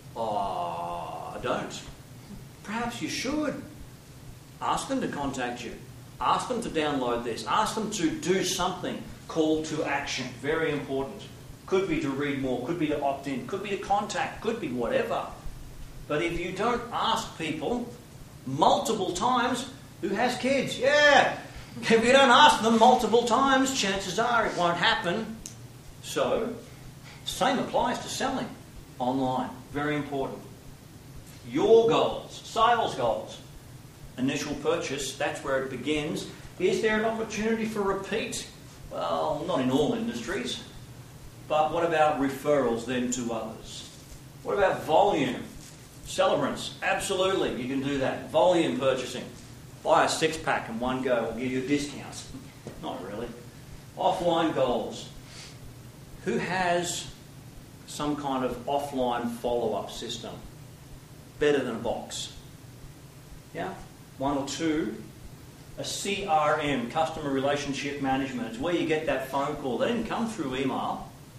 Oh, I don't. Perhaps you should. Ask them to contact you. Ask them to download this. Ask them to do something. Call to action. Very important. Could be to read more. Could be to opt in. Could be to contact. Could be whatever. But if you don't ask people multiple times, who has kids? Yeah. If you don't ask them multiple times, chances are it won't happen. So, same applies to selling online. Very important. Your goals, sales goals. Initial purchase, that's where it begins. Is there an opportunity for repeat? Well, not in all industries. But what about referrals then to others? What about volume? Celebrants, absolutely, you can do that. Volume purchasing. Buy a 6-pack in one go, we'll give you a discount. Not really. Offline goals. Who has some kind of offline follow-up system? Better than a box. Yeah? 1 or 2. A CRM, Customer Relationship Management. It's where you get that phone call. They didn't come through email.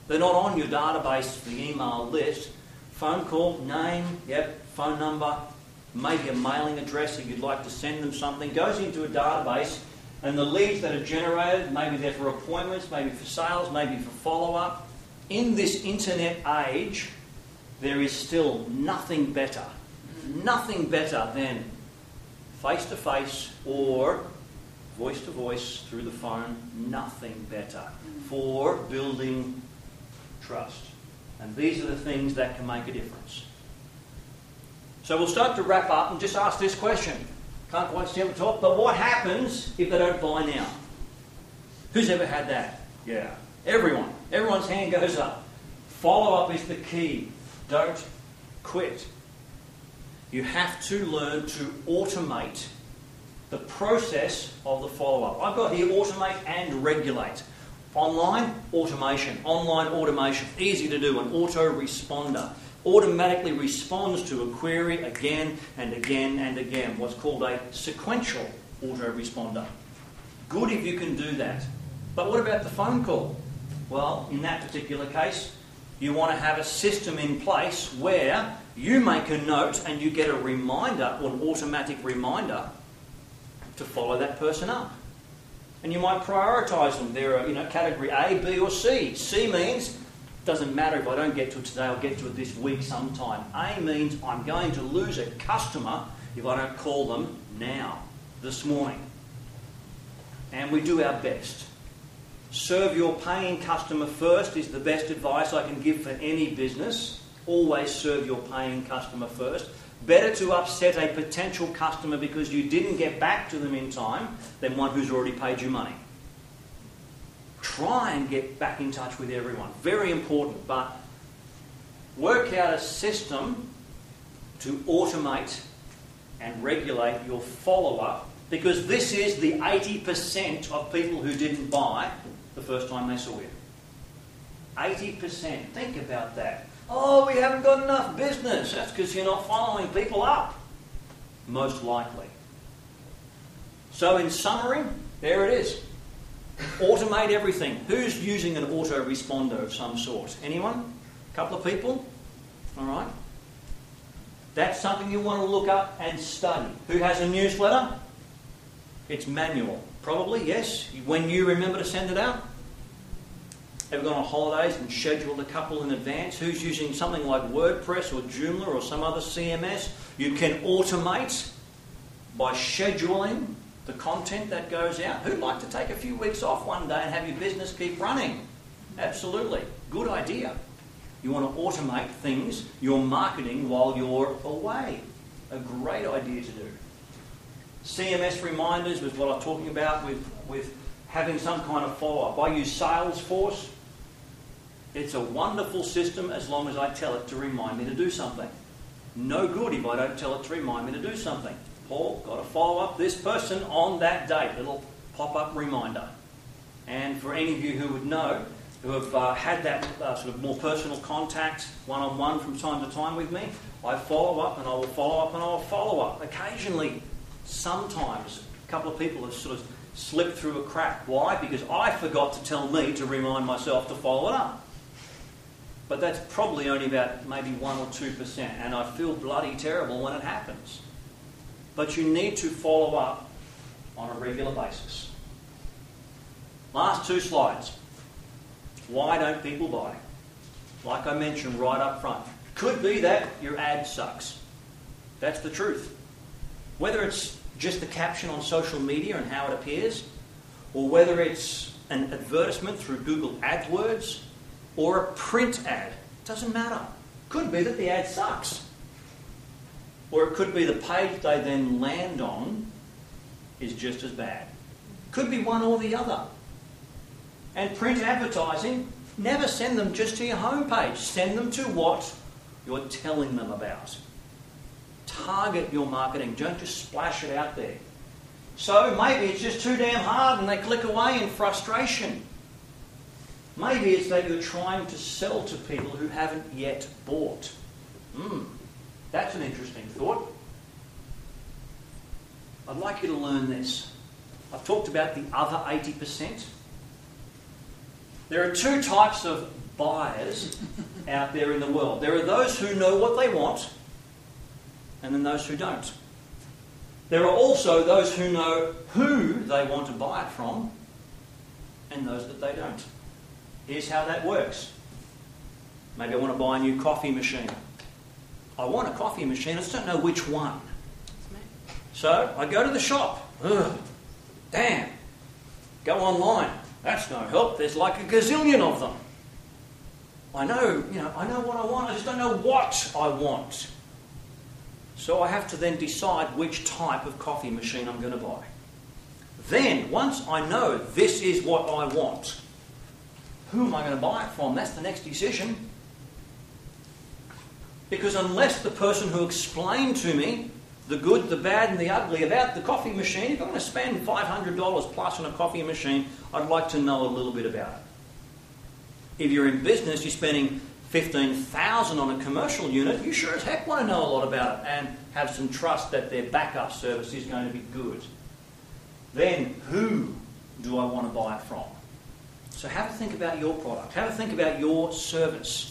They're not on your database, the email list. Phone call, name, yep, phone number, maybe a mailing address if you'd like to send them something, goes into a database, and the leads that are generated, maybe they're for appointments, maybe for sales, maybe for follow-up. In this internet age, there is still nothing better than face-to-face or voice-to-voice through the phone, nothing better for building trust. And these are the things that can make a difference. So we'll start to wrap up and just ask this question. Can't quite see them talk, but what happens if they don't buy now? Who's ever had that? Yeah. Everyone. Everyone's hand goes up. Follow-up is the key. Don't quit. You have to learn to automate the process of the follow-up. I've got here automate and regulate. Online automation. Online automation. Easy to do. An autoresponder. Automatically responds to a query again and again and again. What's called a sequential autoresponder. Good if you can do that. But what about the phone call? Well, in that particular case, you want to have a system in place where you make a note and you get a reminder, or an automatic reminder, to follow that person up. And you might prioritise them. There are, category A, B or C. C means, doesn't matter if I don't get to it today, I'll get to it this week sometime. A means I'm going to lose a customer if I don't call them now, this morning. And we do our best. Serve your paying customer first is the best advice I can give for any business. Always serve your paying customer first. Better to upset a potential customer because you didn't get back to them in time than one who's already paid you money. Try and get back in touch with everyone. Very important, but work out a system to automate and regulate your follow-up, because this is the 80% of people who didn't buy the first time they saw you. 80%. Think about that. Oh, we haven't got enough business. That's because you're not following people up. Most likely. So in summary, there it is. Automate everything. Who's using an autoresponder of some sort? Anyone? A couple of people? All right. That's something you want to look up and study. Who has a newsletter? It's manual. Probably, yes. When you remember to send it out? Ever gone on holidays and scheduled a couple in advance? Who's using something like WordPress or Joomla or some other CMS? You can automate by scheduling the content that goes out. Who'd like to take a few weeks off one day and have your business keep running? Absolutely. Good idea. You want to automate things, your marketing, while you're away. A great idea to do. CMS reminders was what I'm talking about with having some kind of follow-up. I use Salesforce. It's a wonderful system as long as I tell it to remind me to do something. No good if I don't tell it to remind me to do something. Paul, got to follow up this person on that date. Little pop-up reminder. And for any of you who would know, who have had that sort of more personal contact, one-on-one from time to time with me, I follow up and I will follow up and I will follow up. Occasionally, sometimes, a couple of people have sort of slipped through a crack. Why? Because I forgot to tell me to remind myself to follow it up. But that's probably only about maybe 1 or 2%, and I feel bloody terrible when it happens. But you need to follow up on a regular basis. Last 2 slides. Why don't people buy? Like I mentioned right up front. Could be that your ad sucks. That's the truth. Whether it's just the caption on social media and how it appears, or whether it's an advertisement through Google AdWords, or a print ad, doesn't matter. Could be that the ad sucks. Or it could be the page they then land on is just as bad. Could be one or the other. And print advertising, never send them just to your homepage. Send them to what you're telling them about. Target your marketing. Don't just splash it out there. So maybe it's just too damn hard and they click away in frustration. Maybe it's that you're trying to sell to people who haven't yet bought. That's an interesting thought. I'd like you to learn this. I've talked about the other 80%. There are 2 types of buyers out there in the world. There are those who know what they want, and then those who don't. There are also those who know who they want to buy it from, and those that they don't. Here's how that works. Maybe I want to buy a new coffee machine. I want a coffee machine, I just don't know which one. So I go to the shop. Ugh, damn. Go online. That's no help. There's like a gazillion of them. I know what I want. I just don't know what I want. So I have to then decide which type of coffee machine I'm going to buy. Then, once I know this is what I want, who am I going to buy it from? That's the next decision. Because unless the person who explained to me the good, the bad and the ugly about the coffee machine, if I'm going to spend $500 plus on a coffee machine, I'd like to know a little bit about it. If you're in business, you're spending $15,000 on a commercial unit, you sure as heck want to know a lot about it and have some trust that their backup service is going to be good. Then, who do I want to buy it from? So have a think about your product. Have a think about your service.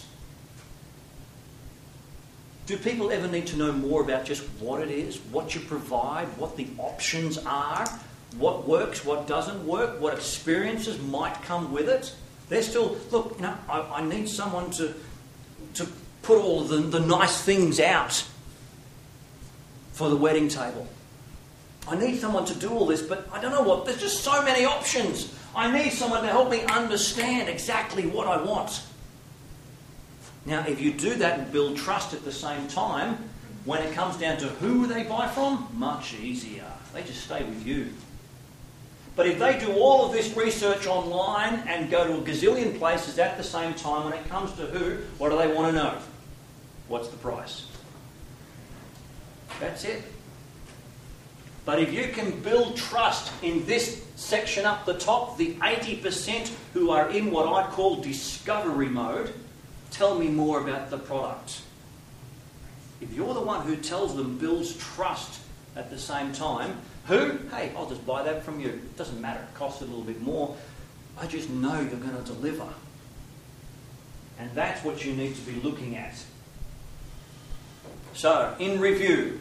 Do people ever need to know more about just what it is, what you provide, what the options are, what works, what doesn't work, what experiences might come with it? They're still, look, I need someone to put all of the nice things out for the wedding table. I need someone to do all this, but I don't know what, there's just so many options. I need someone to help me understand exactly what I want. Now, if you do that and build trust at the same time, when it comes down to who they buy from, much easier. They just stay with you. But if they do all of this research online and go to a gazillion places at the same time, when it comes to who, what do they want to know? What's the price? That's it. But if you can build trust in this section up the top, the 80% who are in what I call discovery mode, tell me more about the product. If you're the one who tells them, builds trust at the same time, who? Hey, I'll just buy that from you. It doesn't matter, it costs a little bit more. I just know you're going to deliver. And that's what you need to be looking at. So, in review,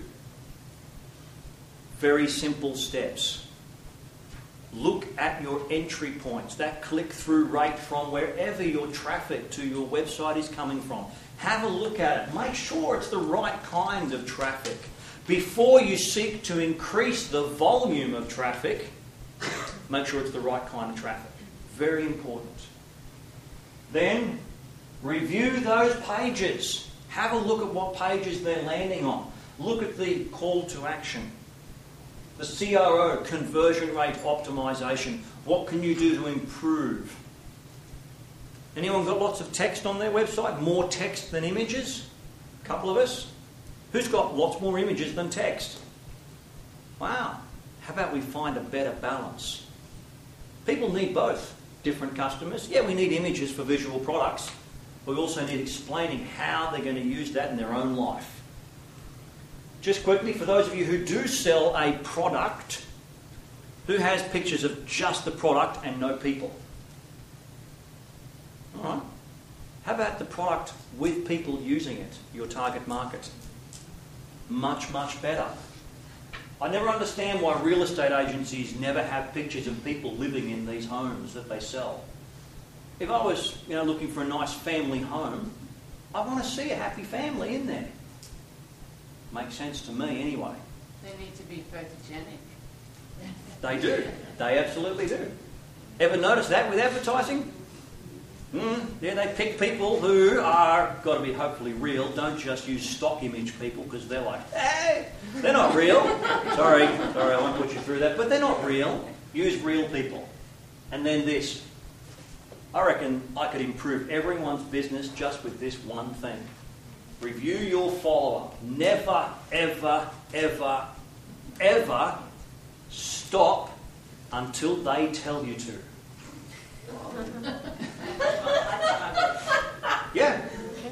very simple steps. Look at your entry points, that click-through rate from wherever your traffic to your website is coming from. Have a look at it. Make sure it's the right kind of traffic. Before you seek to increase the volume of traffic, make sure it's the right kind of traffic. Very important. Then, review those pages. Have a look at what pages they're landing on. Look at the call to action. The CRO, conversion rate optimization. What can you do to improve? Anyone got lots of text on their website? More text than images? A couple of us? Who's got lots more images than text? Wow. How about we find a better balance? People need both. Different customers. Yeah, we need images for visual products. We also need explaining how they're going to use that in their own life. Just quickly, for those of you who do sell a product, who has pictures of just the product and no people? All right. How about the product with people using it, your target market? Much, much better. I never understand why real estate agencies never have pictures of people living in these homes that they sell. If I was, looking for a nice family home, I want to see a happy family in there. Makes sense to me anyway. They need to be photogenic. They do. They absolutely do. Ever notice that with advertising? Yeah, they pick people who are, got to be hopefully real. Don't just use stock image people because they're like, hey, they're not real. Sorry, I won't put you through that. But they're not real. Use real people. And then this. I reckon I could improve everyone's business just with this one thing. Review your follow-up. Never, ever, ever, ever stop until they tell you to. Yeah.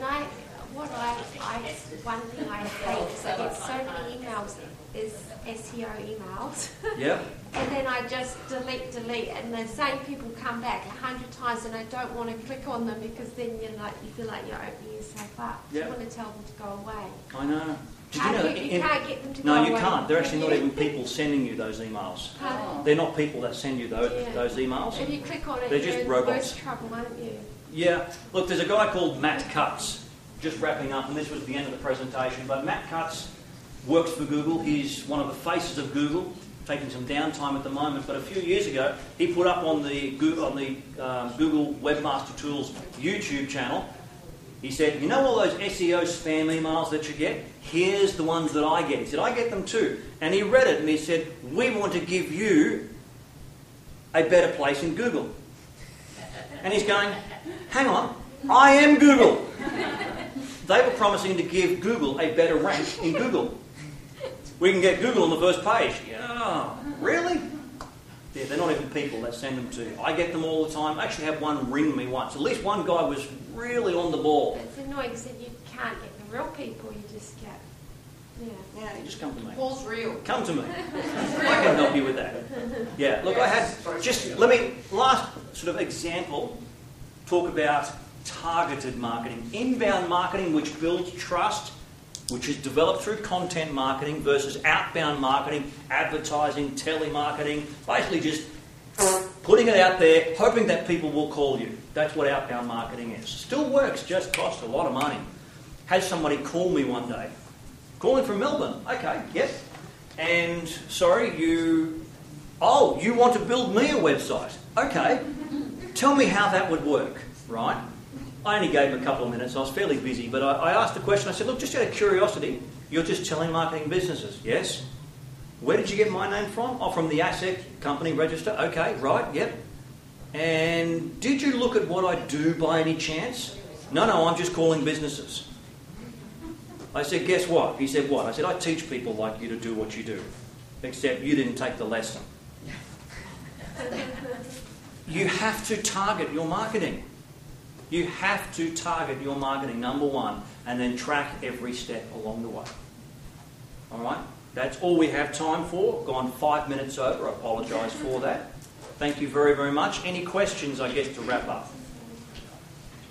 One thing I hate is I get so many emails is SEO emails. Yep. And then I just delete, and the same people come back 100 times, and I don't want to click on them because then you feel like you're opening yourself up. Yep. You want to tell them to go away. I know. Did You can't get them to go away. No, you can't. They're actually not even people sending you those emails. They're not people that send you those emails. If you click on it, they're you're just in robots. worse trouble, aren't you? Yeah. Look, there's a guy called Matt Cutts, just wrapping up, and this was the end of the presentation, but Matt Cutts works for Google. He's one of the faces of Google, taking some downtime at the moment, but a few years ago, he put up on the Google Webmaster Tools YouTube channel, he said, you know all those SEO spam emails that you get? Here's the ones that I get. He said, I get them too. And he read it and he said, we want to give you a better place in Google. And he's going, hang on, I am Google. They were promising to give Google a better rank in Google. We can get Google on the first page. Yeah, really? Yeah, they're not even people that send them to you. I get them all the time. I actually had one ring me once. At least one guy was really on the ball. It's annoying because you can't get the real people, you just get... Yeah, you just come to me. Paul's real. Come to me. I can help you with that. Yeah, look, I had... last sort of example, talk about targeted marketing. Inbound marketing, which builds trust, which is developed through content marketing versus outbound marketing, advertising, telemarketing, basically just putting it out there, hoping that people will call you. That's what outbound marketing is. Still works, just costs a lot of money. Had somebody call me one day. Calling from Melbourne. Okay, yep. And, sorry, you want to build me a website. Okay. Tell me how that would work, right? I only gave him a couple of minutes. I was fairly busy, but I asked the question. I said, look, just out of curiosity, you're just telemarketing businesses, yes? Where did you get my name from? Oh, from the ASIC company register. Okay, right, yep. And did you look at what I do by any chance? No, I'm just calling businesses. I said, guess what? He said, what? I said, I teach people like you to do what you do, except you didn't take the lesson. You have to target your marketing. You have to target your marketing, number one, and then track every step along the way. All right? That's all we have time for. Gone 5 minutes over. I apologise for that. Thank you very, very much. Any questions, I guess, to wrap up?